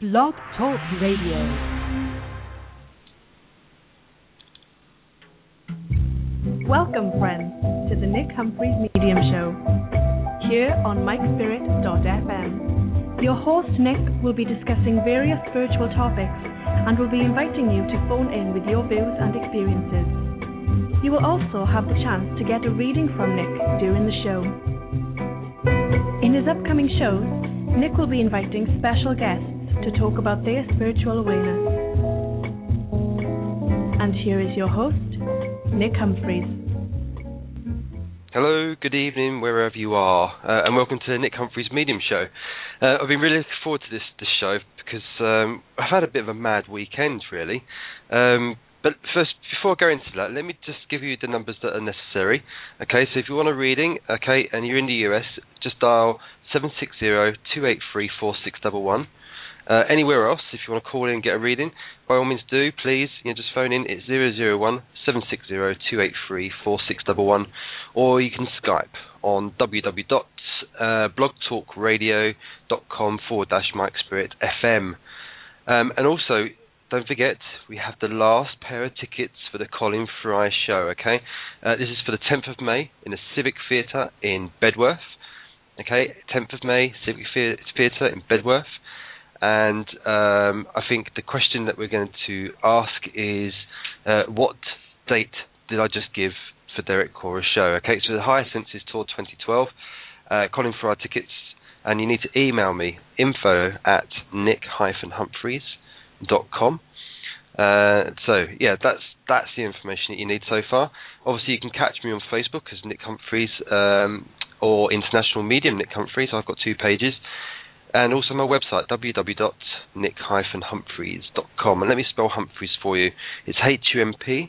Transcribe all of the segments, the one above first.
Blog Talk Radio. Welcome, friends, to the Nick Humphreys Medium Show, here on MikeSpirit.fm. Your host, Nick, will be discussing various spiritual topics and will be inviting you to phone in with your views and experiences. You will also have the chance to get a reading from Nick during the show. In his upcoming shows, Nick will be inviting special guests to talk about their spiritual awareness. And here is your host, Nick Humphreys. Hello, good evening, wherever you are, and welcome to Nick Humphreys Medium Show. I've been really looking forward to this show because I've had a bit of a mad weekend, really. But first, before I go into that, let me just give you the numbers that are necessary. Okay, so if you want a reading, okay, and you're in the US, just dial 760-283-4611. Anywhere else, if you want to call in and get a reading, by all means do, please. Just phone in. It's 001-760-283-4611, or you can Skype on www.blogtalkradio.com/MikeSpiritFM. And also, don't forget, we have the last pair of tickets for the Colin Fry show, okay? This is for the 10th of May in the Civic Theatre in Bedworth. Okay, 10th of May, Civic Theatre in Bedworth. And I think the question that we're going to ask is, what date did I just give for Derek Cora's show? Okay, so the Higher Senses Tour 2012, Colin Fry tickets, and you need to email me, info@nick-humphreys.com. So, yeah, that's the information that you need so far. Obviously, you can catch me on Facebook as Nick Humphreys, or International Medium Nick Humphreys. I've got 2 pages. And also my website, www.nick-humphreys.com. And let me spell Humphreys for you. It's Humphiries.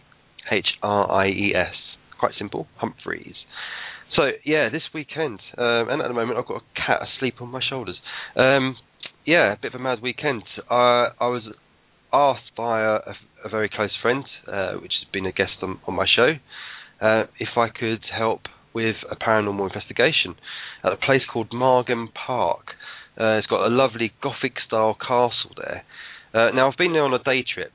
Quite simple, Humphreys. So, yeah, this weekend, and at the moment I've got a cat asleep on my shoulders. Yeah, a bit of a mad weekend. I was asked by a very close friend, which has been a guest on my show, if I could help with a paranormal investigation at a place called Margam Park. It's got a lovely Gothic-style castle there. Now, I've been there on a day trip.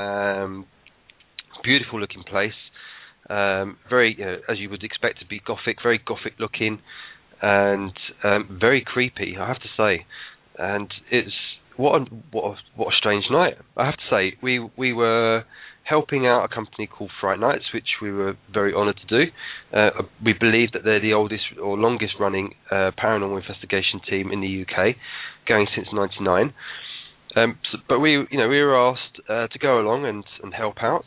Beautiful-looking place. Very, as you would expect to be Gothic, very Gothic-looking, and very creepy, I have to say. And it's what a strange night. I have to say, we were helping out a company called Fright Nights, which we were very honoured to do. We believe that they're the oldest or longest running paranormal investigation team in the UK, going since '99. But we were asked to go along and help out.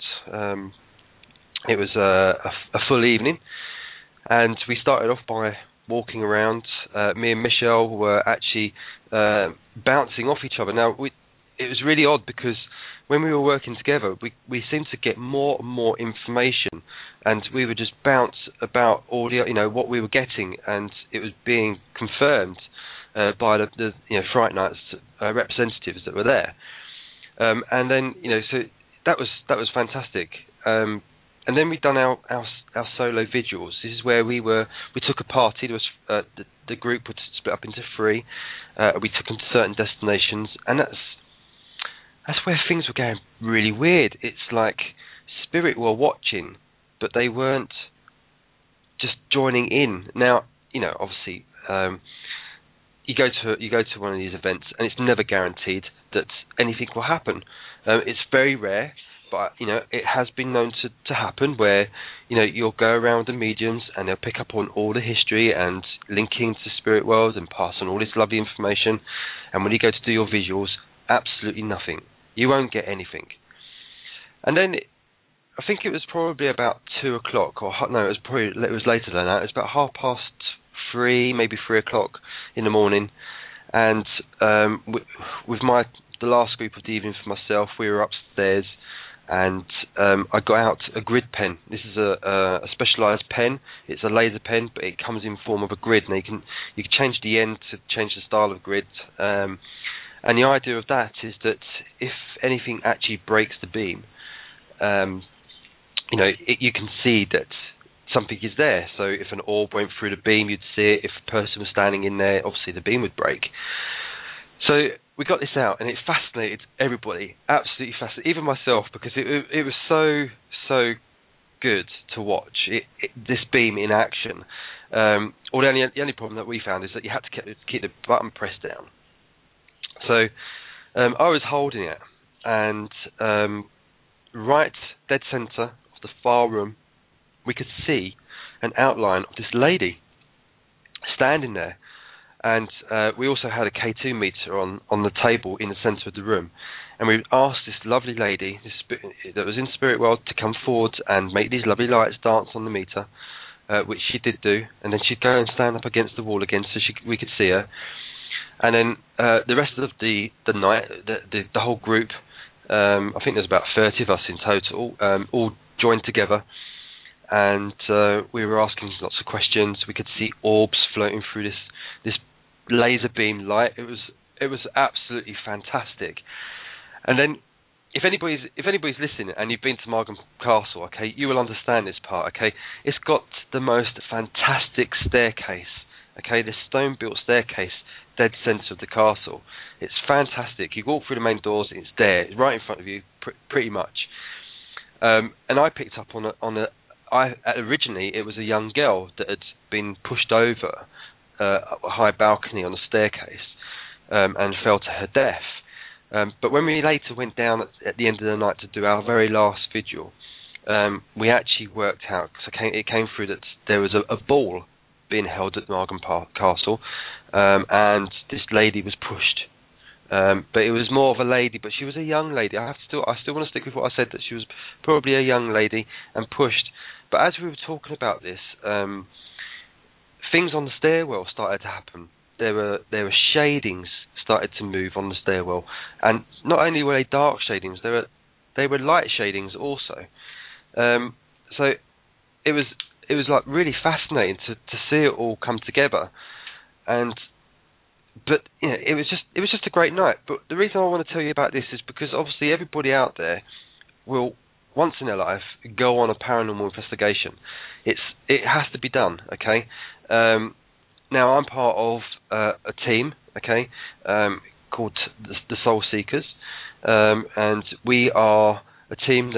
It was a full evening, and we started off by walking around. Me and Michelle were actually bouncing off each other. Now, it was really odd because when we were working together, we seemed to get more and more information, and we would just bounce about all the, what we were getting, and it was being confirmed by the Fright Nights representatives that were there. And then, so that was fantastic. And then we'd done our solo vigils. This is where we took a party. There was the group would split up into 3. We took them to certain destinations, and that's where things were going really weird. It's like spirit were watching, but they weren't just joining in. Now, obviously, you go to one of these events, and it's never guaranteed that anything will happen. It's very rare, but it has been known to happen where you'll go around the mediums and they'll pick up on all the history and linking to spirit worlds and pass on all this lovely information. And when you go to do your visuals, absolutely nothing. You won't get anything. And then I think it was probably about 2 o'clock, or no, it was later than that. It was about 3:30, maybe 3 o'clock in the morning. And with the last group of the evening for myself, we were upstairs, and I got out a grid pen. This is a specialised pen. It's a laser pen, but it comes in form of a grid. Now you can change the end to change the style of grid. And the idea of that is that if anything actually breaks the beam, you can see that something is there. So if an orb went through the beam, you'd see it. If a person was standing in there, obviously the beam would break. So we got this out, and it fascinated everybody, absolutely fascinated, even myself, because it was so good to watch this beam in action. Although the only problem that we found is that you had to keep the button pressed down. So I was holding it, and right dead centre of the far room, we could see an outline of this lady standing there. And we also had a K2 meter on the table in the centre of the room. And we asked this lovely lady that was in spirit world to come forward and make these lovely lights dance on the meter, which she did do. And then she'd go and stand up against the wall again so we could see her. And then the rest of the night, the whole group, I think there's about 30 of us in total, all joined together. And we were asking lots of questions. We could see orbs floating through this laser beam light. It was absolutely fantastic. And then if anybody's listening and you've been to Margam Castle, okay, you will understand this part, okay? It's got the most fantastic staircase, okay, this stone-built staircase dead centre of the castle. It's fantastic. You walk through the main doors, it's there, it's right in front of you, pretty much. And I picked up originally it was a young girl that had been pushed over a high balcony on a staircase and fell to her death. But when we later went down at the end of the night to do our very last vigil, we actually worked out, because it came through that there was a ball being held at Margam Castle, and this lady was pushed. But it was more of a lady, but she was a young lady. I still want to stick with what I said, that she was probably a young lady and pushed. But as we were talking about this, things on the stairwell started to happen. There were shadings started to move on the stairwell, and not only were they dark shadings, they were light shadings also. So it was like really fascinating to see it all come together. But you know, it was just a great night. But the reason I want to tell you about this is because obviously everybody out there will once in their life go on a paranormal investigation. It has to be done, okay? Now I'm part of a team, okay, called the Soul Seekers, and we are a team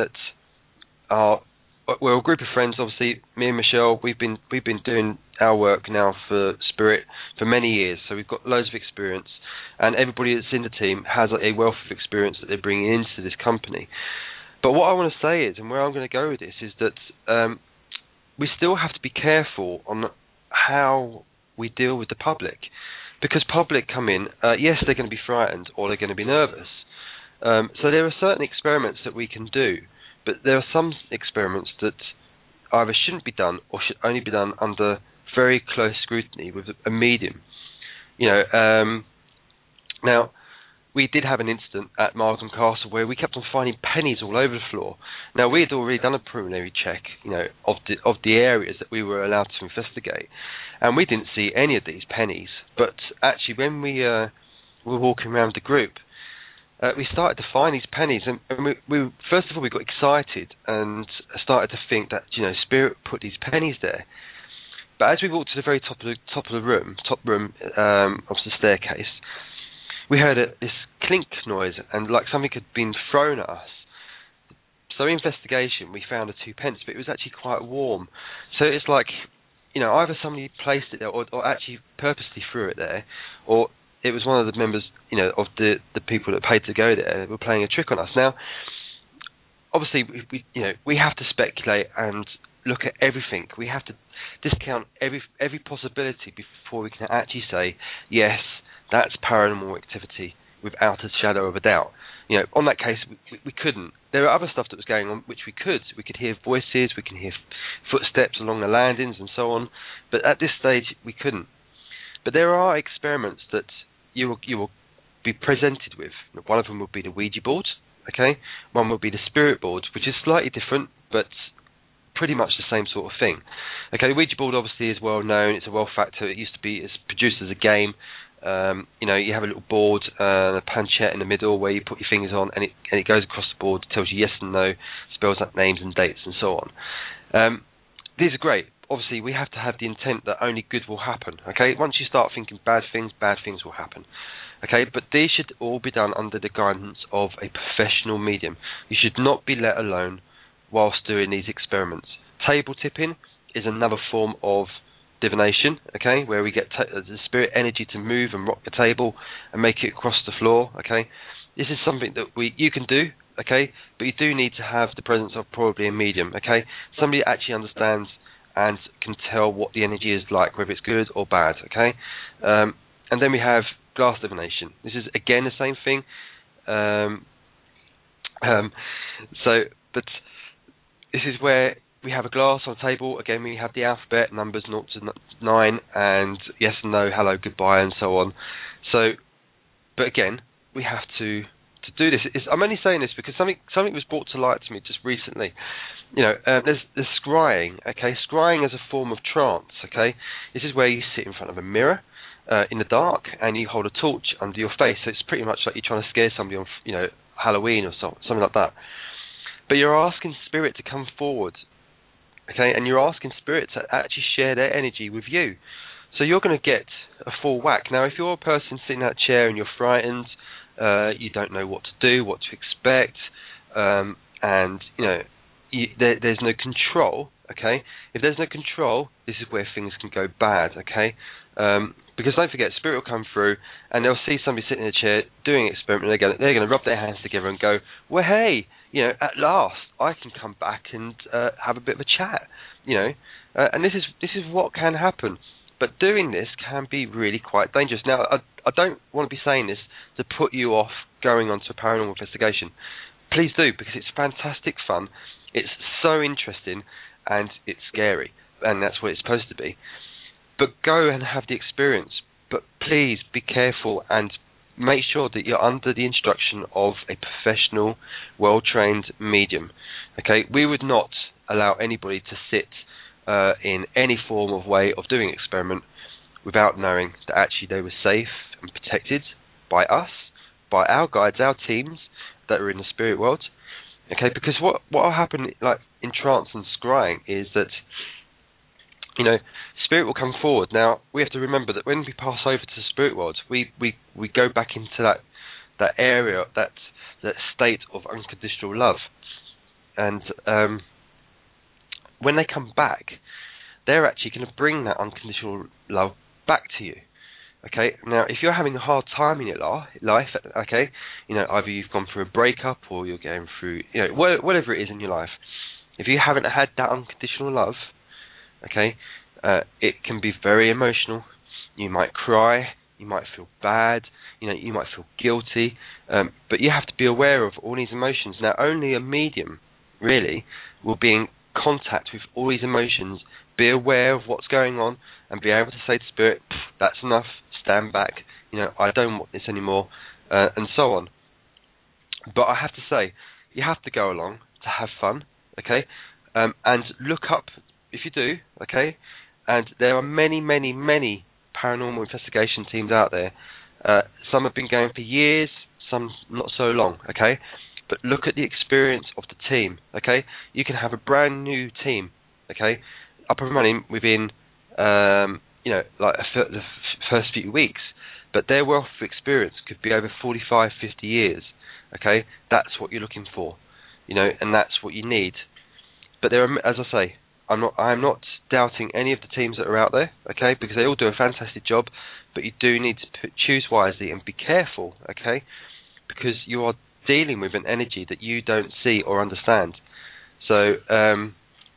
we're a group of friends. Obviously, me and Michelle, we've been doing our work now for Spirit for many years, so we've got loads of experience, and everybody that's in the team has a wealth of experience that they're bringing into this company. But what I want to say is, and where I'm going to go with this, is that we still have to be careful on how we deal with the public, because public come in, yes, they're going to be frightened or they're going to be nervous. So there are certain experiments that we can do, but there are some experiments that either shouldn't be done or should only be done under very close scrutiny with a medium. You know, now we did have an incident at Margam Castle where we kept on finding pennies all over the floor. Now we had already done a preliminary check, you know, of the areas that we were allowed to investigate, and we didn't see any of these pennies. But actually, when we were walking around the group, we started to find these pennies, and we first of all we got excited and started to think that, you know, Spirit put these pennies there. But as we walked to the very top of the room of the staircase, we heard this clink noise, and like something had been thrown at us. So in investigation, we found a 2p, but it was actually quite warm. So it's like, you know, either somebody placed it there, or actually purposely threw it there, or it was one of the members, you know, of the people that paid to go there were playing a trick on us. Now, obviously, we have to speculate and look at everything. We have to discount every possibility before we can actually say, yes, that's paranormal activity without a shadow of a doubt. You know, on that case, we couldn't. There are other stuff that was going on which we could. We could hear voices, we can hear footsteps along the landings and so on. But at this stage, we couldn't. But there are experiments that you will be presented with. One of them will be the Ouija board, okay? One will be the spirit board, which is slightly different, but pretty much the same sort of thing. Okay, the Ouija board obviously is well known. It's a well factor. It's produced as a game. You know, you have a little board, a planchette in the middle where you put your fingers on, and it goes across the board, tells you yes and no, spells out names and dates and so on. These are great. Obviously, we have to have the intent that only good will happen. Okay, once you start thinking bad things will happen. Okay, but these should all be done under the guidance of a professional medium. You should not be let alone whilst doing these experiments. Table tipping is another form of divination, okay, where we get the spirit energy to move and rock the table and make it across the floor, okay. This is something that you can do, okay, but you do need to have the presence of probably a medium, okay, somebody that actually understands and can tell what the energy is like, whether it's good or bad, okay. And then we have glass divination. This is again the same thing. But this is where we have a glass on the table. Again, we have the alphabet, numbers 0 to 9, and yes and no, hello, goodbye, and so on. So, but again, we have to do this. I'm only saying this because something was brought to light to me just recently. There's scrying. Okay, scrying is a form of trance. Okay, this is where you sit in front of a mirror in the dark and you hold a torch under your face. So it's pretty much like you're trying to scare somebody on, Halloween or something like that. But you're asking spirit to come forward. Okay, and you're asking spirit to actually share their energy with you. So you're going to get a full whack. Now, if you're a person sitting in that chair and you're frightened, you don't know what to do, what to expect, and there's no control. Okay, if there's no control, this is where things can go bad. Okay, because don't forget, spirit will come through and they'll see somebody sitting in a chair doing an experiment. And they're going to rub their hands together and go, "Well, hey, at last I can come back and have a bit of a chat." And this is what can happen. But doing this can be really quite dangerous. Now, I don't want to be saying this to put you off going on to a paranormal investigation. Please do, because it's fantastic fun. It's so interesting, and it's scary, and that's what it's supposed to be. But go and have the experience. But please be careful and make sure that you're under the instruction of a professional, well-trained medium. Okay, we would not allow anybody to sit in any form of way of doing experiment without knowing that actually they were safe and protected by us, by our guides, our teams that are in the spirit world. Okay, because what will happen, like in trance and scrying, is that spirit will come forward. Now we have to remember that when we pass over to the spirit world, we go back into that area, that state of unconditional love, and when they come back, they're actually going to bring that unconditional love back to you. Okay, now if you're having a hard time in your life, okay, either you've gone through a breakup or you're going through, whatever it is in your life, if you haven't had that unconditional love, okay, it can be very emotional. You might cry, you might feel bad, you might feel guilty, but you have to be aware of all these emotions. Now, only a medium, really, will be in contact with all these emotions, be aware of what's going on, and be able to say to spirit, "That's enough, stand back, I don't want this anymore," and so on. But I have to say, you have to go along to have fun, okay, and look up, if you do, okay, and there are many, many, many paranormal investigation teams out there. Some have been going for years, some not so long, okay, but look at the experience of the team, okay. You can have a brand new team, okay, up and running within, like the first few weeks, but their wealth of experience could be over 45, 50 years, okay. That's what you're looking for, and that's what you need. But there are, as I say, I'm not doubting any of the teams that are out there, okay, because they all do a fantastic job, but you do need to choose wisely and be careful, okay, because you are dealing with an energy that you don't see or understand. So I'm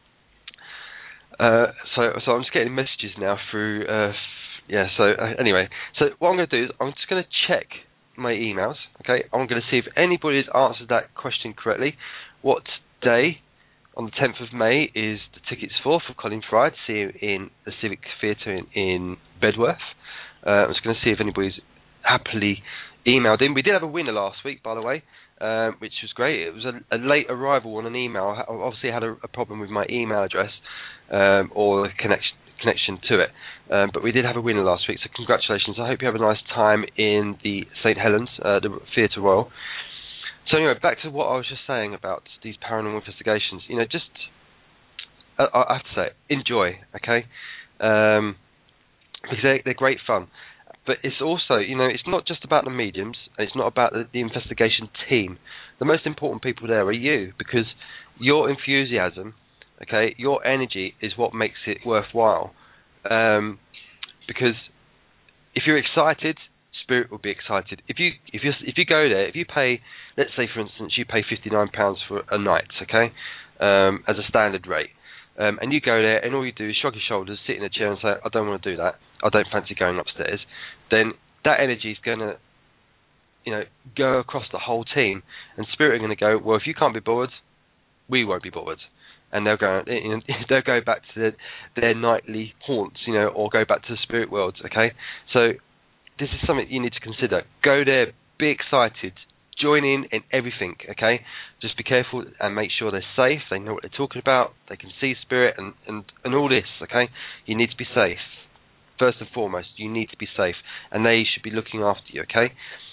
just getting messages now through. Anyway, so what I'm going to do is I'm just going to check my emails. Okay, I'm going to see if anybody has answered that question correctly. What day on the 10th of May is the tickets for Colin Fry to see him in the Civic Theatre in Bedworth? I'm just going to see if anybody's happily emailed in. We did have a winner last week, by the way, which was great. It was a late arrival on an email. I obviously had a problem with my email address or connection to it, but we did have a winner last week, so congratulations. I hope you have a nice time in the St Helens, the Theatre Royal. So anyway, back to what I was just saying about these paranormal investigations. I have to say, enjoy, okay? Because they're great fun. But it's also, it's not just about the mediums. It's not about the investigation team. The most important people there are you, because your enthusiasm, okay, your energy is what makes it worthwhile. Because if you're excited, spirit will be excited. If you go there, if you pay, let's say for instance, you pay £59 for a night, okay, as a standard rate, and you go there and all you do is shrug your shoulders, sit in a chair and say, I don't want to do that, I don't fancy going upstairs, then that energy is going to, go across the whole team, and spirit are going to go, well, if you can't be bothered, we won't be bothered. And they'll go back to their nightly haunts, or go back to the spirit worlds, okay? So this is something you need to consider. Go there, be excited, join in everything, okay? Just be careful and make sure they're safe, they know what they're talking about, they can see spirit and all this, okay? You need to be safe. First and foremost, you need to be safe, and they should be looking after you, okay?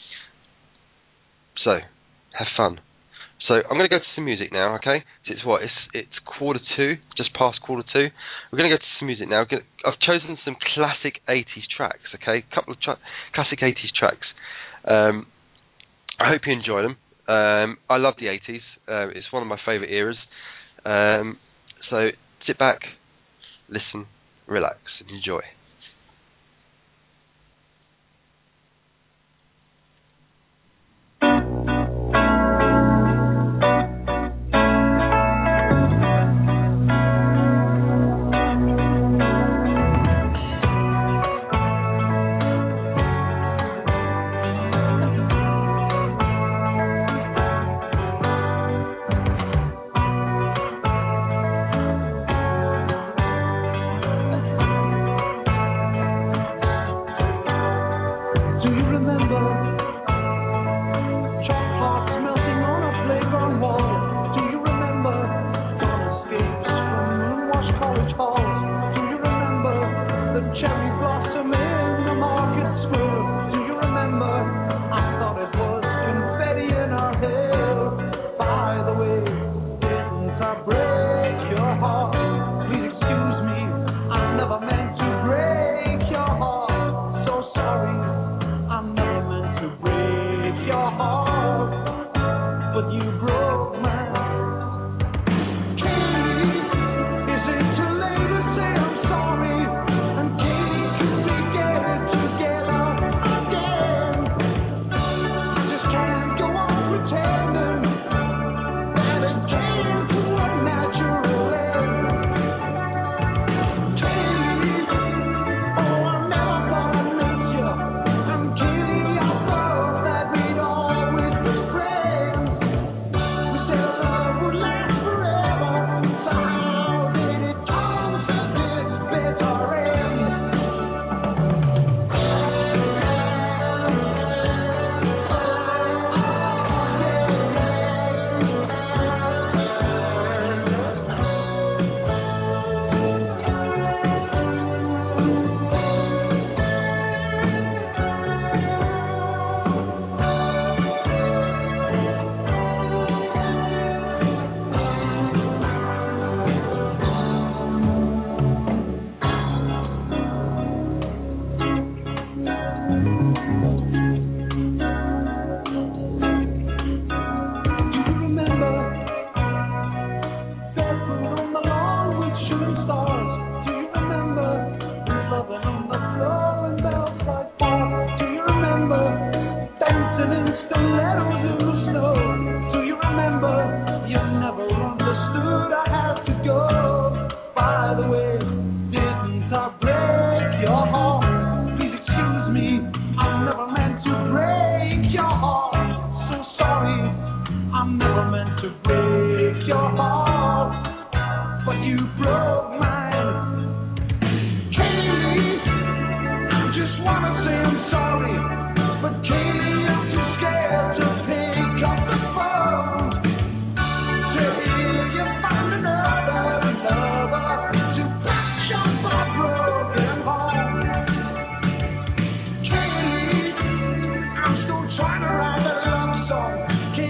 So, have fun. So I'm going to go to some music now, okay? So it's 2:15, just past 2:15. We're going to go to some music now. I've chosen some classic 80s tracks, okay? A couple of classic 80s tracks. I hope you enjoy them. I love the 80s. It's one of my favourite eras. So sit back, listen, relax, and enjoy.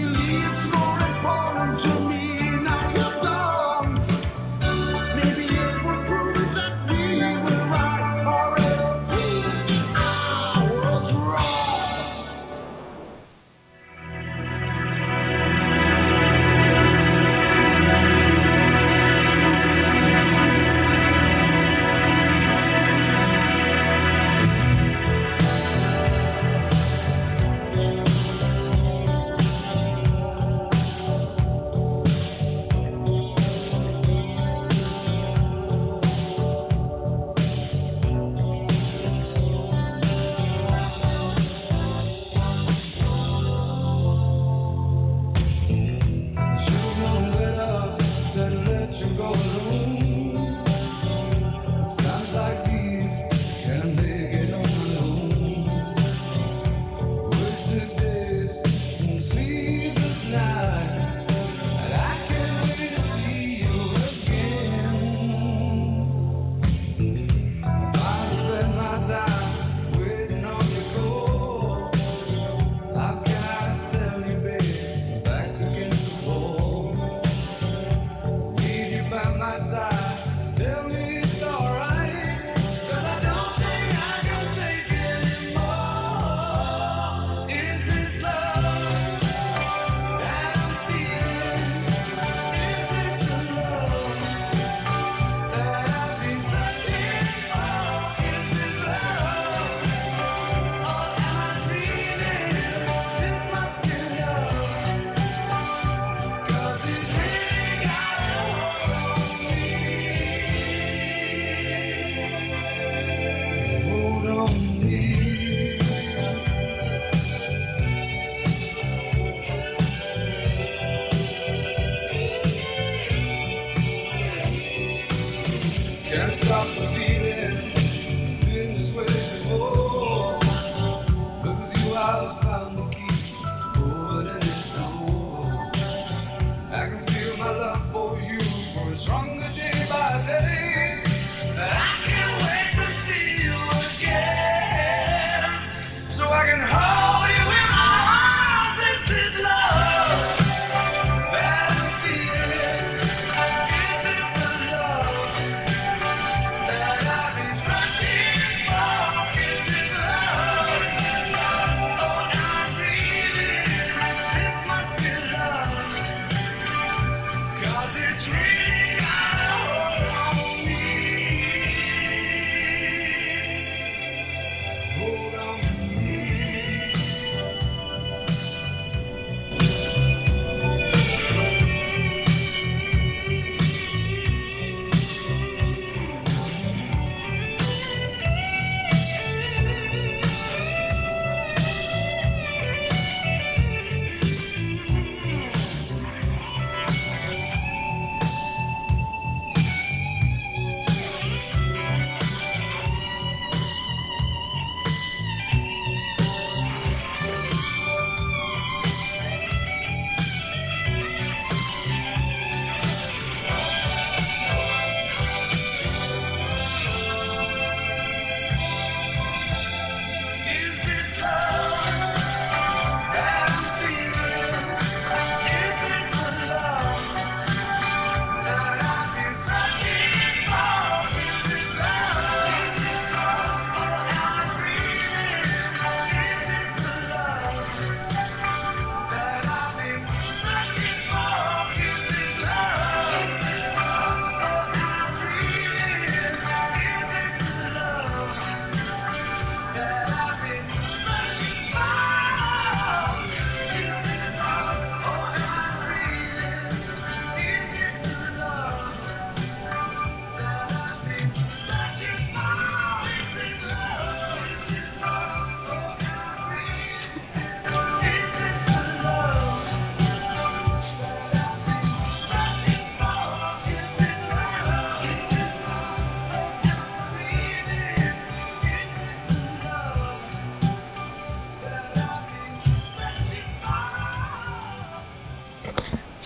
Maybe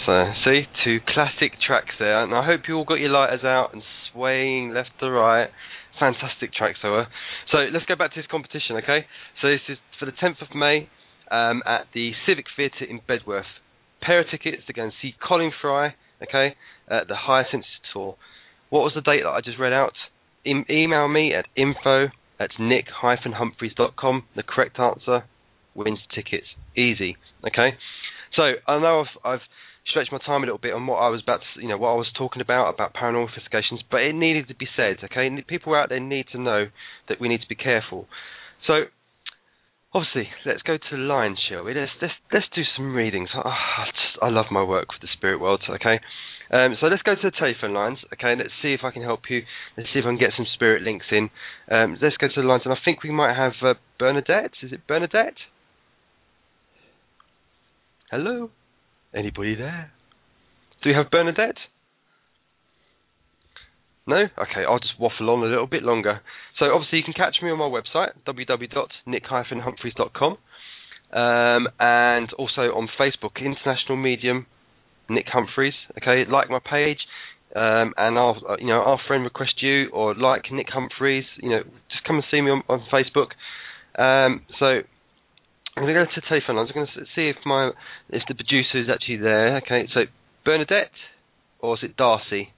So, see, 2 classic tracks there, and I hope you all got your lighters out and swaying left to right. Fantastic tracks they were. So let's go back to this competition, okay? So this is for the 10th of May at the Civic Theatre in Bedworth. Pair of tickets to go and see Colin Fry, okay, at the Higher Senses Tour. What was the date that I just read out? Email me at info@nick-humphreys.com. The correct answer wins tickets. Easy, okay? So I know I've stretched my time a little bit on what I was about to, what I was talking about paranormal investigations, but it needed to be said, okay? People out there need to know that we need to be careful. So obviously, let's go to the lines, shall we? Let's do some readings. I love my work with the spirit world, okay? So let's go to the telephone lines, okay? Let's see if I can help you. Let's see if I can get some spirit links in. Let's go to the lines, and I think we might have Bernadette. Is it Bernadette? Hello? Anybody there? Do we have Bernadette? No? Okay, I'll just waffle on a little bit longer. So obviously you can catch me on my website, www.nick-humphreys.com, and also on Facebook, International Medium Nick Humphreys. Okay, like my page, and our friend request you, or like Nick Humphreys. Just come and see me on Facebook. So I'm going to go to the telephone lines. I'm going to see if the producer is actually there. Okay, so Bernadette, or is it Darcy?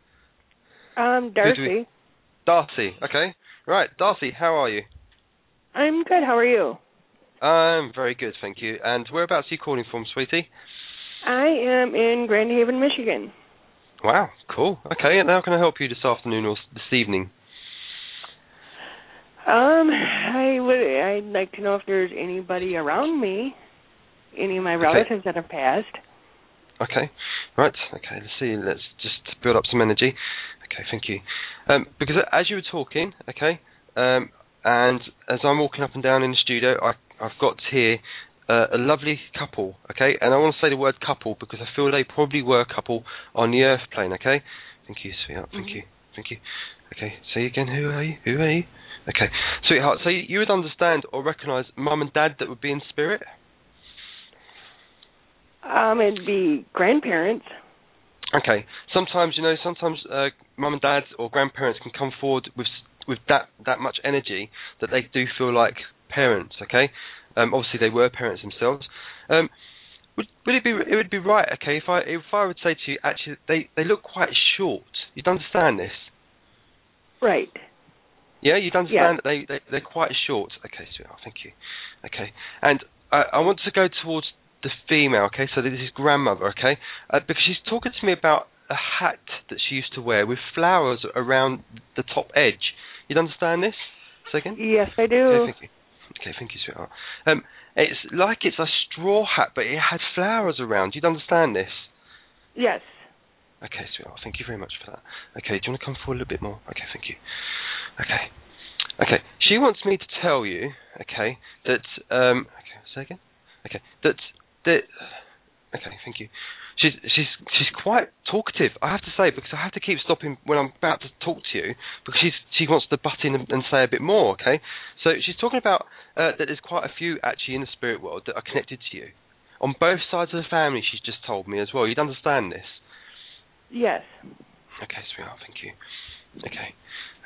Darcy. Darcy, okay. Right, Darcy, how are you? I'm good, how are you? I'm very good, thank you. And whereabouts are you calling from, sweetie? I am in Grand Haven, Michigan. Wow, cool. Okay, and how can I help you this afternoon or this evening? I'd like to know if there's anybody around me, any of my relatives that have passed. Okay, right, okay, let's see, let's just build up some energy. Okay, thank you. Because as you were talking, okay, and as I'm walking up and down in the studio, I've got here a lovely couple, okay, and I want to say the word couple because I feel they probably were a couple on the earth plane, okay? Thank you, sweetheart, thank you. Okay, say again, who are you? Okay, sweetheart, so you would understand or recognise mum and dad that would be in spirit? It'd be grandparents. Okay, sometimes mum and dad or grandparents can come forward with that much energy that they do feel like parents, okay? Obviously they were parents themselves. Would it would be right, okay, if I would say to you, actually they look quite short. You'd understand this? Right. Yeah, you'd understand that they're quite short. Okay, sweetheart, thank you. Okay, and I want to go towards the female, okay, so this is grandmother, okay, because she's talking to me about a hat that she used to wear with flowers around the top edge. You'd understand this? Second? Yes, I do. Okay, thank you. Okay, thank you, sweetheart. It's like it's a straw hat, but it had flowers around. You'd understand this? Yes. Okay, sweetheart, thank you very much for that. Okay, do you want to come forward a little bit more? Okay, thank you. Okay, she wants me to tell you, okay, that, second? Okay, okay, thank you. She's quite talkative, I have to say, because I have to keep stopping when I'm about to talk to you, because she wants to butt in and say a bit more, okay? So she's talking about that there's quite a few actually in the spirit world that are connected to you. On both sides of the family, she's just told me as well. You'd understand this? Yes. Okay, sweetheart, thank you. Okay.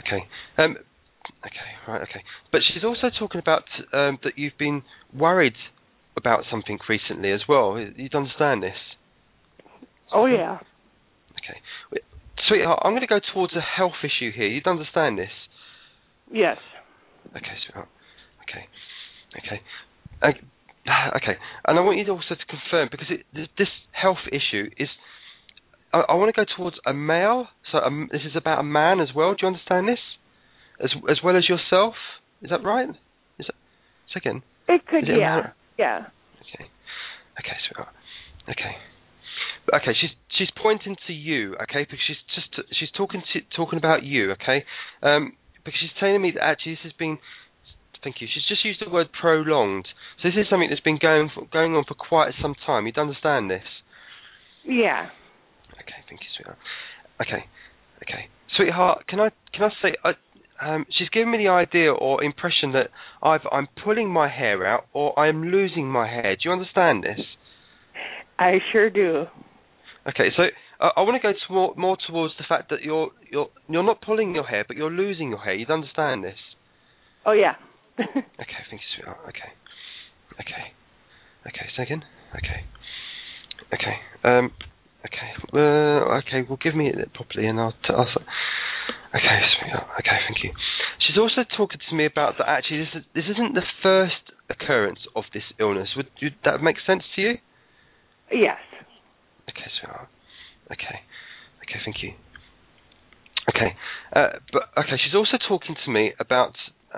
Right, okay. But she's also talking about that you've been worried about something recently as well. You'd understand this? Oh, yeah. Okay. Sweetheart, I'm going to go towards a health issue here. You'd understand this? Yes. Okay, sweetheart. Okay. Okay. And I want you to also to confirm, because this health issue is... I want to go towards a male, so this is about a man as well. Do you understand this? As well as yourself? Is that right? Second? It could, yeah. Yeah. Okay, sweetheart. Okay, she's pointing to you, okay, because she's talking about you, okay? Because she's telling me that actually this has been... Thank you. She's just used the word prolonged. So this is something that's been going on for quite some time. You'd understand this? Yeah. Okay, thank you, sweetheart. Okay. Sweetheart, can I say, she's given me the idea or impression that either I'm pulling my hair out or I'm losing my hair. Do you understand this? I sure do. Okay, so I want to go more towards the fact that you're not pulling your hair, but you're losing your hair. You'd understand this? Oh, yeah. Okay, thank you, sweetheart. Okay, second. Okay. Okay, well, give me it properly, and I'll okay, sweetheart. Okay, thank you. She's also talking to me about that. Actually, this isn't the first occurrence of this illness. Would that make sense to you? Yes. Okay, sweetheart. Okay, thank you. Okay, but okay, she's also talking to me about.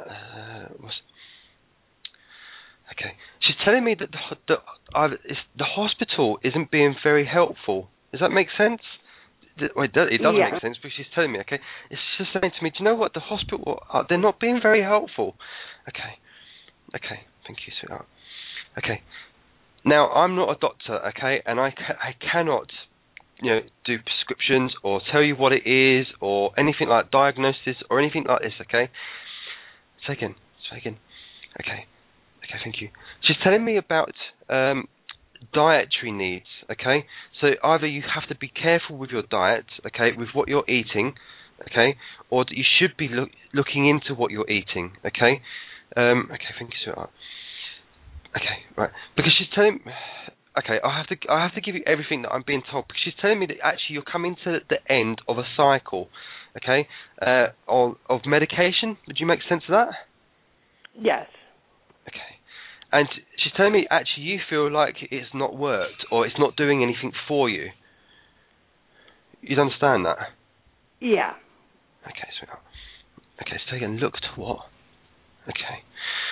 Okay, she's telling me that the hospital isn't being very helpful. Does that make sense? Well, it doesn't make sense, but she's telling me. Okay, it's just saying to me, do you know what, the hospital, they're not being very helpful. Okay, thank you, sweetheart. Okay, now I'm not a doctor, okay, and I cannot, do prescriptions or tell you what it is or anything like diagnosis or anything like this, okay? Say again. Okay, thank you. She's telling me about dietary needs, okay? So either you have to be careful with your diet, okay, with what you're eating, okay, or that you should be looking into what you're eating, okay? Okay, thank you, sweetheart. Okay, right. Because she's telling me... Okay, I have to give you everything that I'm being told, because she's telling me that actually you're coming to the end of a cycle, okay, of medication. Would you make sense of that? Yes. Okay. And she's telling me actually you feel like it's not worked or it's not doing anything for you. You'd understand that? Yeah. Okay, sweetheart. Okay, so again, look to what? Okay.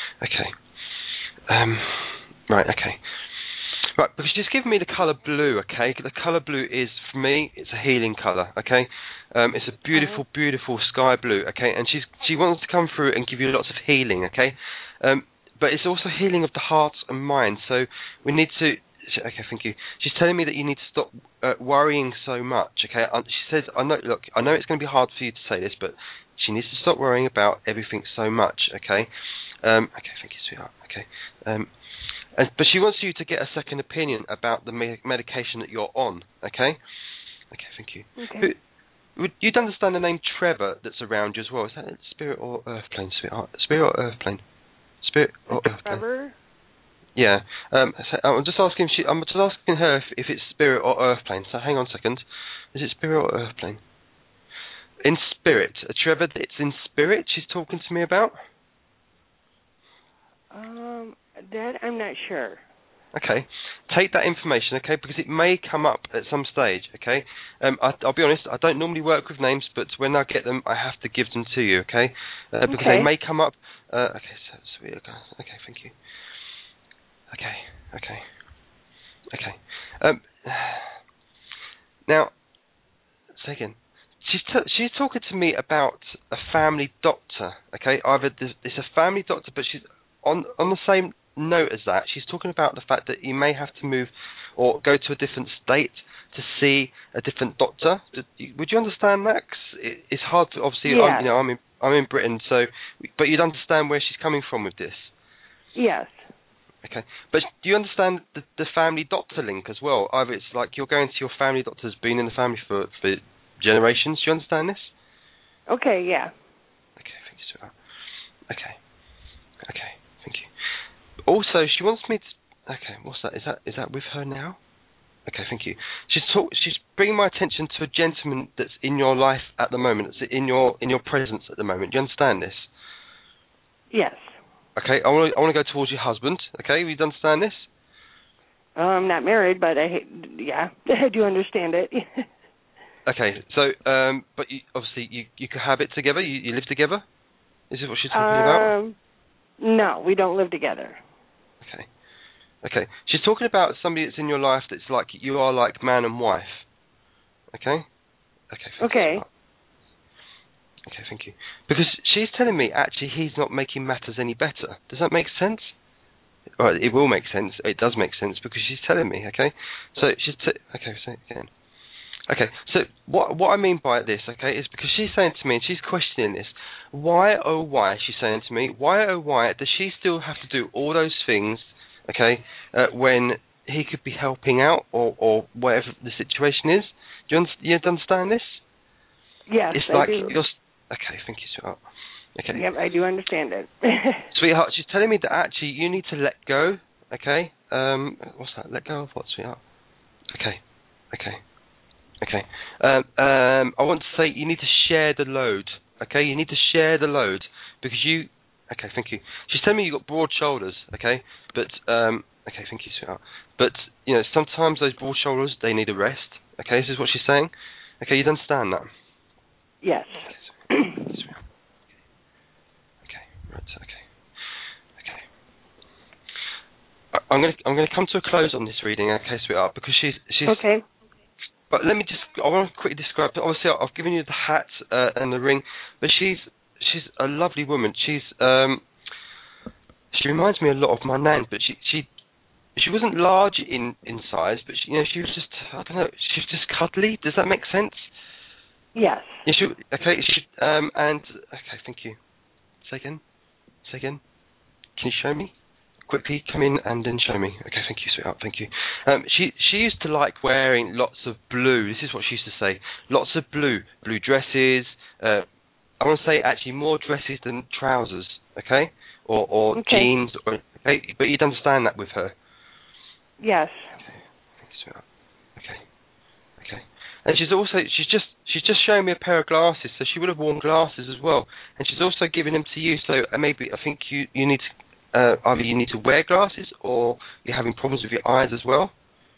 Right, okay. Right, because she's given me the colour blue, okay? The colour blue is, for me, it's a healing colour, okay? It's a beautiful, beautiful sky blue, okay? And she wants to come through and give you lots of healing, okay? But it's also healing of the heart and mind, so we need to... Okay, thank you. She's telling me that you need to stop worrying so much, okay? She says, I know it's going to be hard for you to say this, but she needs to stop worrying about everything so much, okay? Okay, thank you, sweetheart, okay? But she wants you to get a second opinion about the medication that you're on, okay? Okay, thank you. Okay. You'd understand the name Trevor that's around you as well. Is that spirit or earth plane, sweetheart? Spirit or earth plane? Spirit or earth plane? Trevor? Yeah. So I'm just asking her if it's spirit or earth plane. So hang on a second. Is it spirit or earth plane? In spirit. A Trevor that's in spirit she's talking to me about? That I'm not sure. Okay, take that information, okay, because it may come up at some stage, okay? I'll be honest, I don't normally work with names, but when I get them, I have to give them to you, okay? Because they may come up. Okay, so sweet. Okay, thank you. Okay. Now, say again. She's talking to me about a family doctor, okay? Either it's a family doctor, but she's on the same note as that. She's talking about the fact that you may have to move or go to a different state to see a different doctor. Would you understand that? 'Cause it's hard to obviously. Yeah. I'm in Britain, so but you'd understand where she's coming from with this. Yes. Okay, but do you understand the family doctor link as well? Either it's like you're going to your family doctor who's been in the family for generations. Do you understand this? Okay. Yeah. Okay, thank you, sweetheart. Okay, thank you. Also, she wants me to... Okay, what's that? Is that with her now? Okay, thank you. She's bringing my attention to a gentleman that's in your life at the moment. That's in your presence at the moment. Do you understand this? Yes. Okay, I want to go towards your husband. Okay, you understand this? I'm not married, but I do understand it. Okay, so but obviously you cohabit together. You live together. Is this what she's talking about? No, we don't live together. Okay. She's talking about somebody that's in your life that's like you are like man and wife. Okay. Okay. Okay, thank you. Because she's telling me actually he's not making matters any better. Does that make sense? Well, it will make sense. It does make sense because she's telling me. Okay. So she's okay. Say it again. Okay. So what I mean by this, okay, is because she's saying to me and she's questioning this. Why oh why? She's saying to me, why oh why does she still have to do all those things? Okay, when he could be helping out, or whatever the situation is. Do you understand this? Yes, it's I like do. Okay, thank you, sweetheart. Okay. Yep, I do understand it. Sweetheart, she's telling me that actually you need to let go. Okay. What's that? Let go of what, sweetheart? Okay. I want to say you need to share the load. Okay, you need to share the load because you. Okay, thank you. She's telling me you've got broad shoulders. Okay, but okay, thank you, sweetheart. But sometimes those broad shoulders they need a rest. Okay, this is what she's saying. Okay, you understand that? Yes. I'm going to come to a close on this reading, okay, sweetheart, because she's okay. But I want to quickly describe. Obviously, I've given you the hat and the ring, but she's a lovely woman. She reminds me a lot of my nan, but she wasn't large in size, but she was just, I don't know, she was just cuddly. Does that make sense? Yes. Yeah, and okay, thank you. Say again. Can you show me? Quickly come in and then show me. Okay, thank you, sweetheart. Thank you. She used to like wearing lots of blue. This is what she used to say. Lots of blue dresses. I want to say actually more dresses than trousers. Okay, or jeans. Okay, but you'd understand that with her. Yes. Okay, thank you, sweetheart. Okay. And she's just showing me a pair of glasses. So she would have worn glasses as well. And she's also giving them to you. So maybe I think you need to. Either you need to wear glasses or you're having problems with your eyes as well?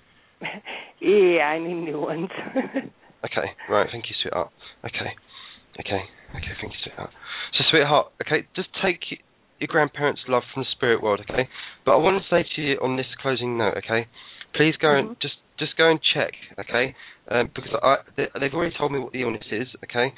Yeah, I need new ones. Okay, right, thank you, sweetheart. Okay, thank you, sweetheart. So, sweetheart, okay, just take your grandparents' love from the spirit world, okay? But I want to say to you on this closing note, okay? Please go and just go and check, okay? Because they've already told me what the illness is, okay?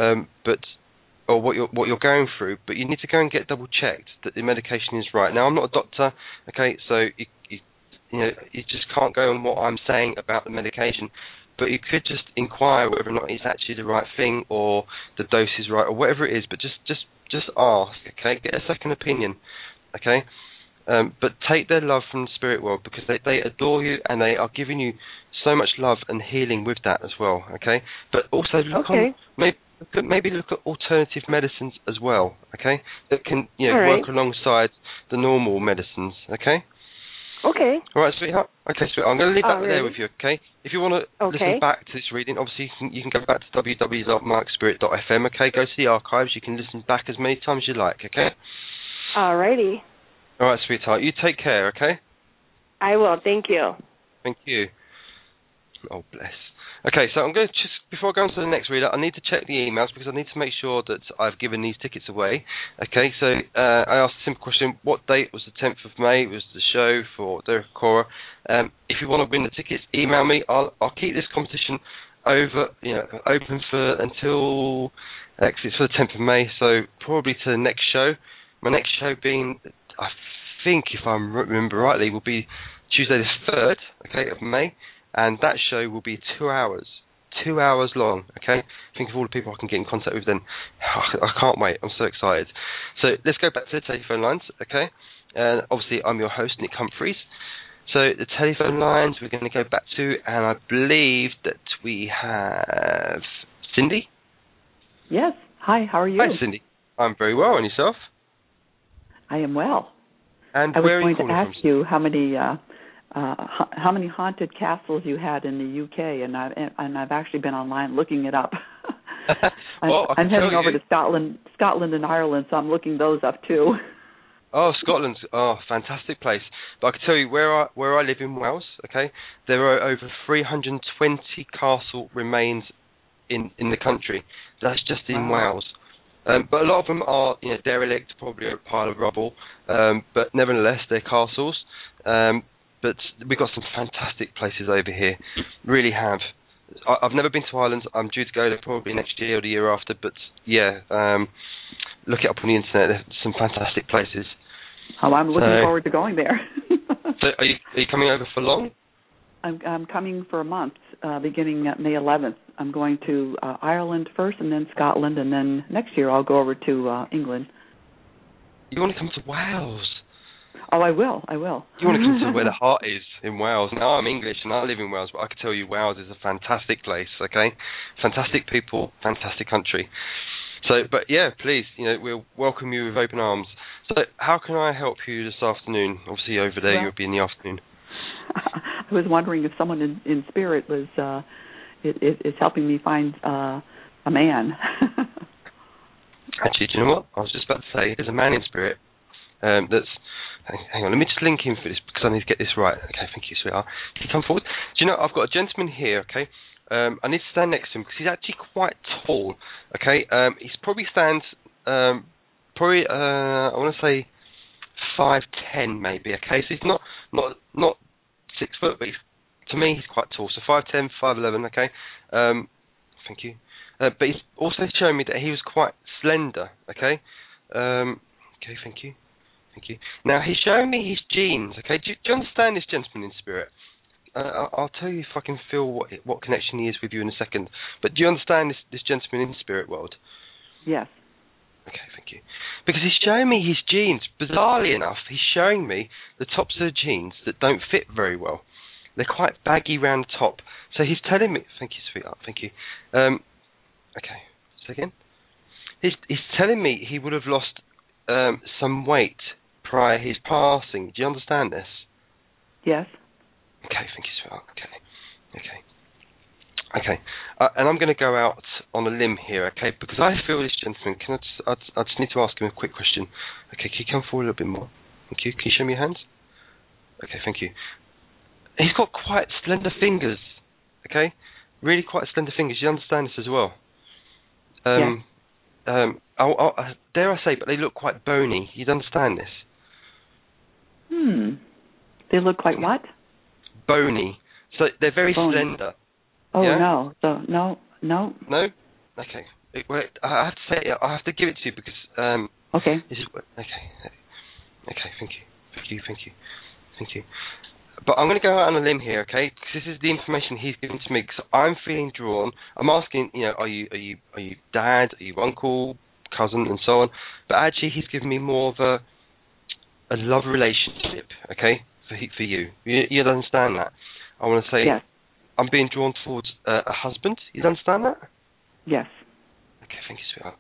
Or what you're going through, but you need to go and get double checked that the medication is right. Now, I'm not a doctor, okay, so you just can't go on what I'm saying about the medication, but you could just inquire whether or not it's actually the right thing or the dose is right or whatever it is. But just ask, okay, get a second opinion, okay. But take their love from the spirit world because they adore you and they are giving you so much love and healing with that as well, okay. But also look on maybe look at alternative medicines as well, okay? That can work alongside the normal medicines, okay? Okay. All right, sweetheart. Okay, sweetheart. I'm going to leave that there with you, okay? If you want to listen back to this reading, obviously you can go back to www.markspirit.fm, okay? Go to the archives. You can listen back as many times as you like, okay? All righty. All right, sweetheart. You take care, okay? I will. Thank you. Thank you. Oh, bless. Okay, so I'm going to before I go on to the next reader, I need to check the emails because I need to make sure that I've given these tickets away. Okay, so I asked a simple question: what date was the 10th of May? Was the show for Derek Cora? If you want to win the tickets, email me. I'll keep this competition open until it's for the 10th of May. So probably to the next show. My next show being, I think, if I remember rightly, will be Tuesday the 3rd, okay, of May. And that show will be 2 hours. 2 hours long, okay? Think of all the people I can get in contact with then. I can't wait. I'm so excited. So let's go back to the telephone lines, okay? And obviously, I'm your host, Nick Humphreys. So the telephone lines we're going to go back to, and I believe that we have Cindy. Yes. Hi, how are you? Hi, Cindy. I'm very well. And yourself? I am well. And I where was are you going to ask from? you how many haunted castles you had in the UK, and I've actually been online looking it up. I'm heading over to Scotland and Ireland, so I'm looking those up too. Oh, Scotland's fantastic place. But I can tell you where I live in Wales. Okay, there are over 320 castle remains in the country. That's just in Wales. But a lot of them are derelict, probably a pile of rubble. But nevertheless, they're castles. But we've got some fantastic places over here. Really have. I've never been to Ireland. I'm due to go there probably next year or the year after. But yeah, look it up on the internet. There's some fantastic places. Oh, I'm looking forward to going there. So are you coming over for long? I'm coming for a month, beginning at May 11th. I'm going to Ireland first, and then Scotland, and then next year I'll go over to England. You want to come to Wales? Oh, I will. You want to consider where the heart is in Wales. Now, I'm English and I live in Wales, but I can tell you Wales is a fantastic place, okay? Fantastic people, fantastic country. So, but yeah, please, we'll welcome you with open arms. So, how can I help you this afternoon? Obviously, over there, you'll be in the afternoon. I was wondering if someone in spirit was is helping me find a man. Actually, do you know what? I was just about to say, there's a man in spirit that's... Hang on, let me just link in for this because I need to get this right. Okay, thank you, sweetheart. Can you come forward? Do you know, I've got a gentleman here, okay? I need to stand next to him because he's actually quite tall, okay? He probably stands, I want to say 5'10", maybe, okay? So he's not 6 foot, but to me, he's quite tall. So 5'10", 5'11", okay? Thank you. But he's also showing me that he was quite slender, okay? Okay, thank you. Thank you. Now, he's showing me his genes, okay? Do you understand this gentleman in spirit? I'll tell you if I can feel what connection he is with you in a second. But do you understand this gentleman in the spirit world? Yes. Okay, thank you. Because he's showing me his genes. Bizarrely enough, he's showing me the tops of the genes that don't fit very well. They're quite baggy round the top. So he's telling me... Thank you, sweetheart. Thank you. Okay. Say again? He's telling me he would have lost some weight prior his passing. Do you understand this? Yes. Okay, thank you, sweetheart. Okay. And I'm going to go out on a limb here, okay? Because I feel this gentleman. I just need to ask him a quick question. Okay, can you come forward a little bit more? Thank you. Can you show me your hands? Okay, thank you. He's got quite slender fingers, okay? Really quite slender fingers. You understand this as well? Yeah. Dare I say, but they look quite bony. You'd understand this? They look like what? Bony. So they're very slender. Oh, yeah? No? No? Okay. Wait, I have to say, I have to give it to you because... okay. This is, okay, thank you. But I'm going to go out on a limb here, okay? Because this is the information he's given to me. Because I'm feeling drawn. I'm asking, are you dad? Are you uncle, cousin, and so on? But actually, he's given me more of a love relationship, okay? For you. You'd understand that. I want to say, yes. I'm being drawn towards a husband. You'd understand that? Yes. Okay, thank you, sweetheart.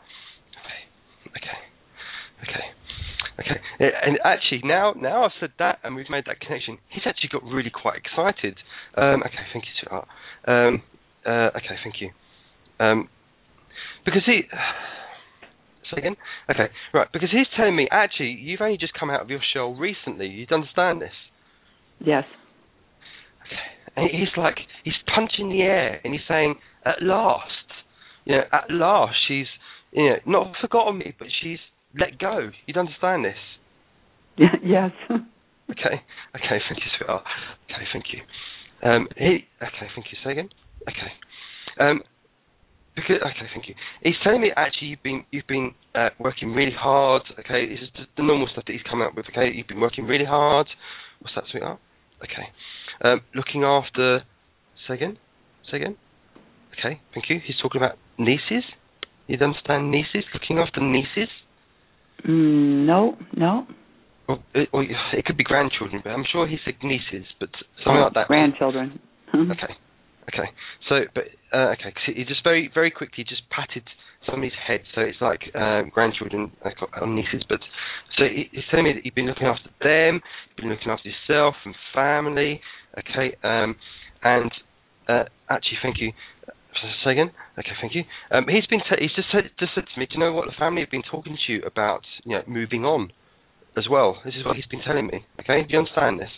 Okay. And actually, now I've said that and we've made that connection, he's actually got really quite excited. Okay, thank you, sweetheart. Okay, thank you. Because he... Say again? Okay, right, because he's telling me, actually, you've only just come out of your shell recently. You'd understand this? Yes. Okay. And he's punching the air and he's saying, at last, she's, not forgotten me, but she's let go. You'd understand this? Yes. Okay, thank you, sweetheart. Okay, thank you. Okay, thank you. Say again? Okay. Okay, thank you. He's telling me actually you've been working really hard. Okay, this is the normal stuff that he's come up with. Okay, you've been working really hard. What's that, sweetheart? Okay. Looking after. Say again. Okay, thank you. He's talking about nieces. You'd understand nieces? Looking after nieces? No. Or it could be grandchildren, but I'm sure he said nieces, but something like that. Grandchildren. Okay. So, but okay, he just very, very quickly just patted somebody's head, so it's like grandchildren on nieces. But so he's telling me that you've been looking after them, you've been looking after yourself and family. Okay, and actually, thank you. Say again. Okay, thank you. He's just said to me, do you know what? The family have been talking to you about, moving on, as well. This is what he's been telling me. Okay, do you understand this?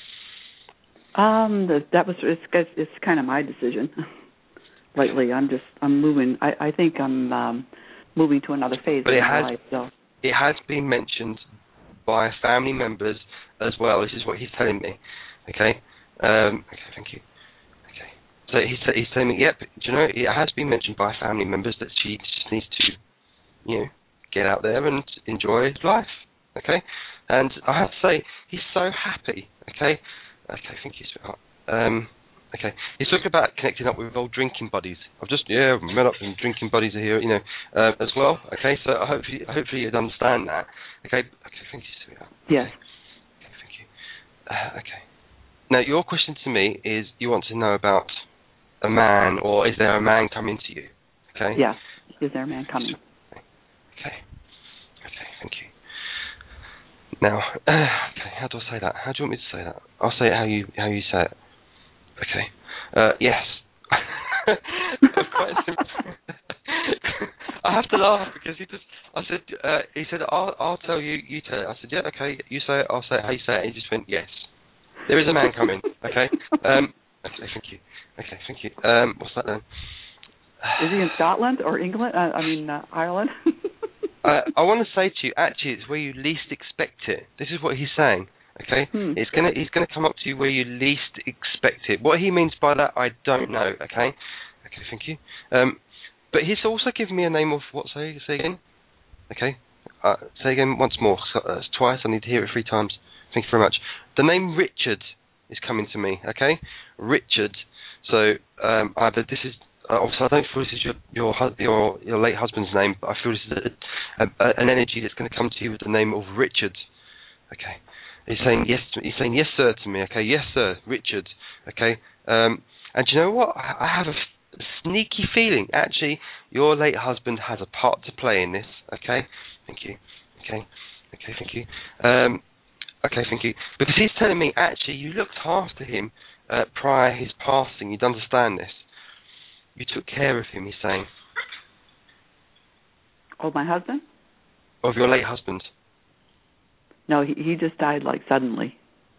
It's kind of my decision. Lately, I'm moving. I think I'm moving to another phase of my life. So it has been mentioned by family members as well. This is what he's telling me. Okay. Okay, thank you. So he's telling me, yep, do you know, it has been mentioned by family members that she just needs to, get out there and enjoy life, okay? And I have to say, he's so happy, okay? Okay, thank you, sweetheart. Okay, he's talking about connecting up with old drinking buddies. I've just, met up and drinking buddies are here, as well, okay? So hopefully you'd understand that. Okay, thank you, sweetheart. Yes. Okay. Now, your question to me is you want to know about a man, or is there a man coming to you? Okay. Yes. Is there a man coming? Okay. Okay. Thank you. Now, okay. How do I say that? How do you want me to say that? I'll say it how you say it. Okay. Yes. Quite simple. I have to laugh because he said, I'll tell you, you tell it. I said, yeah, okay, you say it, I'll say it how you say it. And he just went, yes. There is a man coming, okay? Okay, thank you. Okay, thank you. What's that then? Is he in Scotland or England? Ireland? I want to say to you, actually, it's where you least expect it. This is what he's saying. Okay, he's gonna come up to you where you least expect it. What he means by that, I don't know. Okay, thank you. But he's also given me a name of what? Say again. Okay, say again once more. Twice. I need to hear it 3 times. Thank you very much. The name Richard is coming to me. Okay, Richard. So either this is. Obviously, I don't feel this is your late husband's name, but I feel this is an energy that's going to come to you with the name of Richard. Okay. He's saying yes. He's saying yes, sir, to me. Okay, yes, sir, Richard. Okay, and do you know what? I have a sneaky feeling. Actually, your late husband has a part to play in this. Okay, thank you. Okay, thank you. Okay, thank you. Because he's telling me actually you looked after him prior his passing. You'd understand this. You took care of him. He's saying. Oh, my husband? Of your late husband. No, he just died like suddenly.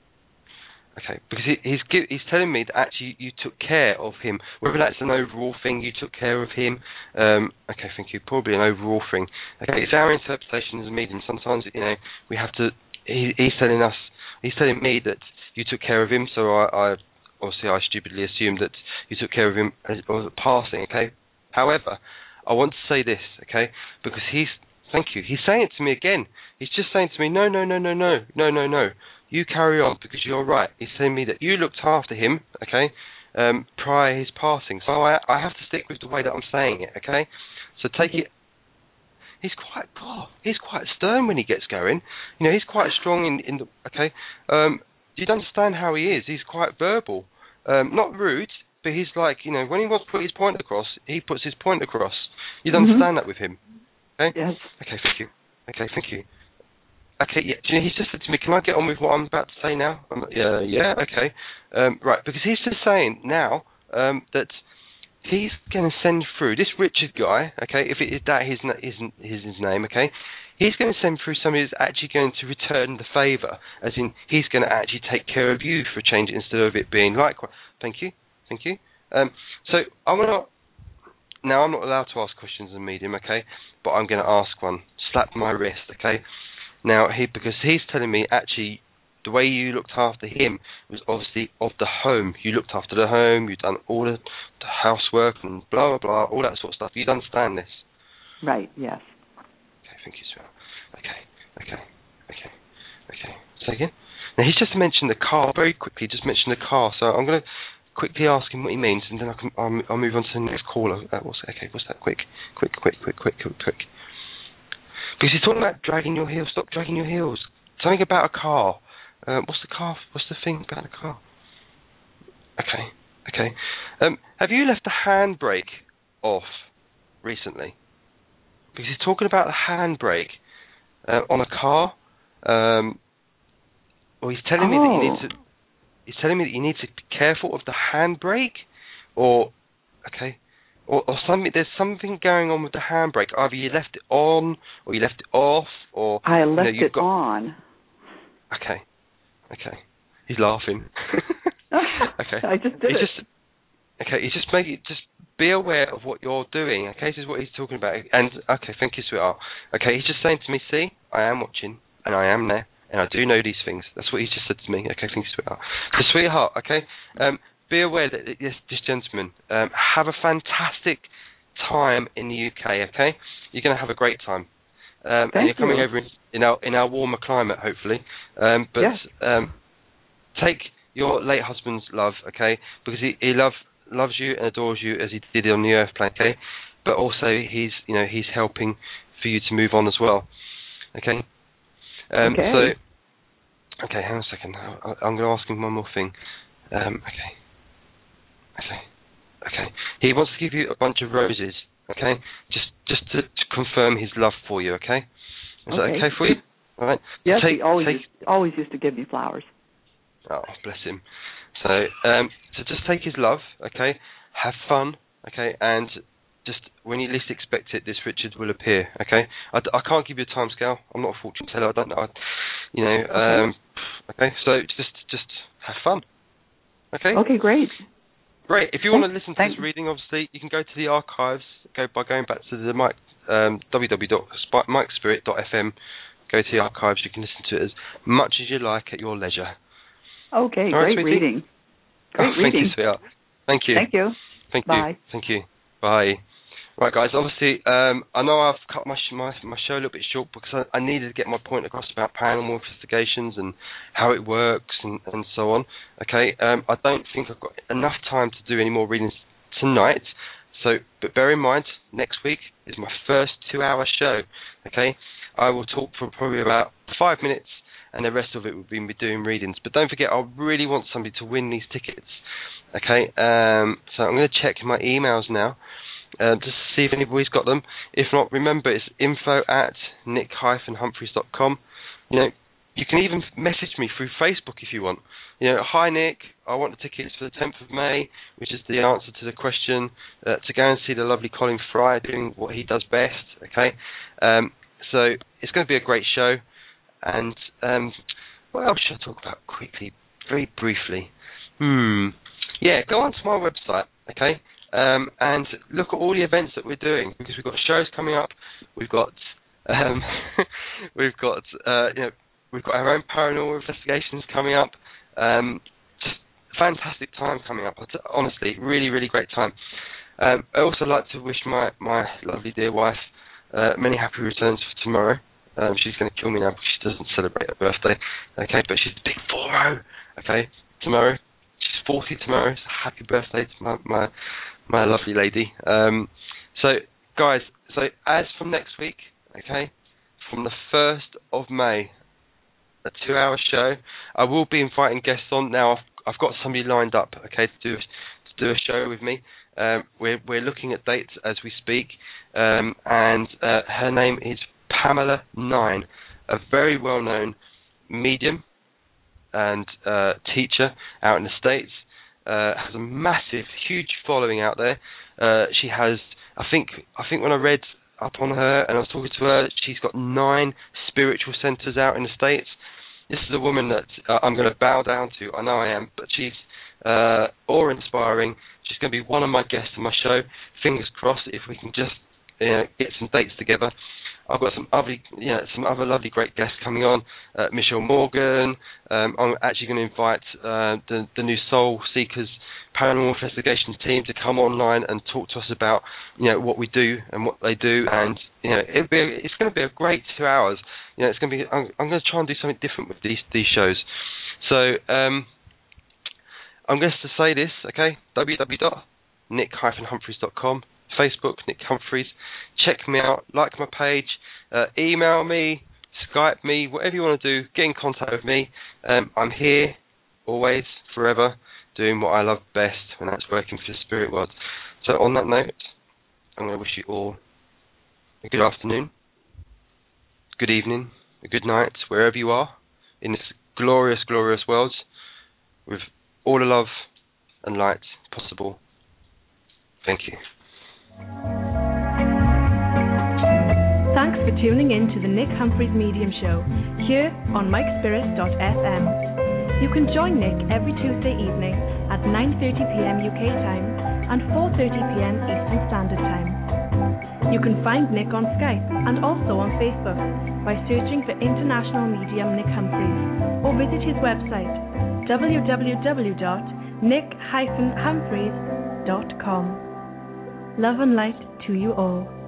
Okay, because he's telling me that actually you took care of him. Whether that's an overall thing, you took care of him. Okay, thank you. Probably an overall thing. Okay, it's our interpretation as a medium. Sometimes we have to. He's telling me that you took care of him. So I stupidly assumed that you took care of him as passing. Okay. However, I want to say this. Okay, because thank you. He's saying it to me again. He's just saying to me, no. You carry on because you're right. He's telling me that you looked after him, okay, prior his passing. So I have to stick with the way that I'm saying it, okay? So take it. He's quite stern when he gets going. He's quite strong in the, okay? You'd understand how he is. He's quite verbal. Not rude, but he's like, when he wants to put his point across, he puts his point across. You'd understand that with him. Okay? Yes. Okay, thank you. Okay, yeah. He's just said to me, can I get on with what I'm about to say now? Yeah, okay. Right, because he's just saying now that he's going to send through this Richard guy, okay, if it is that his name, okay, he's going to send through somebody who's actually going to return the favour, as in he's going to actually take care of you for a change instead of it being likewise. Thank you. So I'm not allowed to ask questions in the medium, okay, but I'm going to ask one. Slap my wrist, okay. Now because he's telling me actually the way you looked after him was obviously of the home. You looked after the home. You've done all the housework and blah blah blah, all that sort of stuff. You'd understand this, right? Yes. Okay, thank you, sir. Okay. Say again. Now he's just mentioned the car very quickly. Just mentioned the car, so I'm going to quickly ask him what he means, and then I'll move on to the next caller. What's that? Quick. Because he's talking about dragging your heels. Stop dragging your heels. Something about a car. What's the car? What's the thing about a car? Okay. Have you left the handbrake off recently? Because he's talking about the handbrake on a car. Or he's telling me that you need to. He's telling me that you need to be careful of the handbrake, or something. There's something going on with the handbrake. Either you left it on, or you left it off, or I left it on. Okay. He's laughing. Okay. I just did it. He's just be aware of what you're doing. Okay, this is what he's talking about. And okay, thank you, sweetheart. Okay, he's just saying to me, see, I am watching, and I am there, and I do know these things. That's what he's just said to me. Okay, thank you, sweetheart. So, sweetheart, okay, be aware that this gentleman have a fantastic time in the UK. Okay, you're going to have a great time, and you're coming over in our warmer climate, hopefully. Take your late husband's love, okay, because he loves you and adores you as he did on the earth plane, okay, but also he's helping for you to move on as well, okay. So Okay, hang on a second. I'm going to ask him one more thing. Okay. He wants to give you a bunch of roses. Okay, just to confirm his love for you. Okay, is that okay for you? All right. Yes, he always used to give me flowers. Oh, bless him. So just take his love. Okay, have fun. Okay, and just when you least expect it, this Richard will appear. Okay, I can't give you a time scale. I'm not a fortune teller. I don't know. Okay, so just have fun. Okay. Okay, great. Great. If you want to listen to this reading, obviously, you can go to the archives. By going back to the www.mikespirit.fm. Go to the archives. You can listen to it as much as you like at your leisure. Okay, great reading. Great reading. Thank you, sweetheart. Thank you. Thank you. Bye. Thank you. Bye. Right, guys. Obviously, I know I've cut my show a little bit short because I needed to get my point across about paranormal investigations and how it works and so on. Okay. I don't think I've got enough time to do any more readings tonight. But bear in mind, next week is my first 2-hour show. Okay. I will talk for probably about 5 minutes, and the rest of it will be me doing readings. But don't forget, I really want somebody to win these tickets. Okay. So I'm going to check my emails now. Just to see if anybody's got them. If not, remember it's info@nick-humphreys.com. You can even message me through Facebook if you want. Hi Nick, I want the tickets for the 10th of May, which is the answer to the question, to go and see the lovely Colin Fry doing what he does best. Okay, so it's going to be a great show. And what else should I talk about quickly, very briefly? Yeah, go onto my website. Okay. And look at all the events that we're doing, because we've got shows coming up. We've got we've got our own paranormal investigations coming up. Just fantastic time coming up. Honestly, really, really great time. I also like to wish my lovely dear wife many happy returns for tomorrow. She's going to kill me now because she doesn't celebrate her birthday. Okay, but she's a big 40. Okay, tomorrow. She's 40 tomorrow. So happy birthday to my lovely lady. So guys, as from next week, okay, from the 1st of May, a 2-hour show. I will be inviting guests on. Now I've got somebody lined up, okay, to do a show with me. We're looking at dates as we speak, and her name is Pamela Nine, a very well-known medium and teacher out in the States. Has a massive, huge following out there. She has, I think when I read up on her and I was talking to her, she's got 9 spiritual centers out in the States. This is a woman that I'm going to bow down to. I know I am, but she's awe-inspiring. She's going to be one of my guests on my show. Fingers crossed if we can just get some dates together. I've got some other lovely great guests coming on. Michelle Morgan. I'm actually going to invite the new Soul Seekers Paranormal Investigations team to come online and talk to us about what we do and what they do, and it's going to be a great 2 hours. It's going to be. I'm going to try and do something different with these shows. So I'm going to say this, okay? www.nick-humphreys.com. Facebook, Nick Humphreys. Check me out, like my page, email me, Skype me, whatever you want to do, get in contact with me. I'm here, always, forever, doing what I love best, and that's working for the spirit world. So on that note, I'm going to wish you all a good afternoon, good evening, a good night, wherever you are, in this glorious, glorious world, with all the love and light possible. Thank you. Thanks for tuning in to the Nick Humphreys Medium Show here on MikeSpirit.fm. You can join Nick every Tuesday evening at 9:30 p.m. UK time and 4:30 p.m. Eastern Standard Time. You can find Nick on Skype and also on Facebook by searching for International Medium Nick Humphreys, or visit his website www.nick-humphreys.com. Love and light to you all.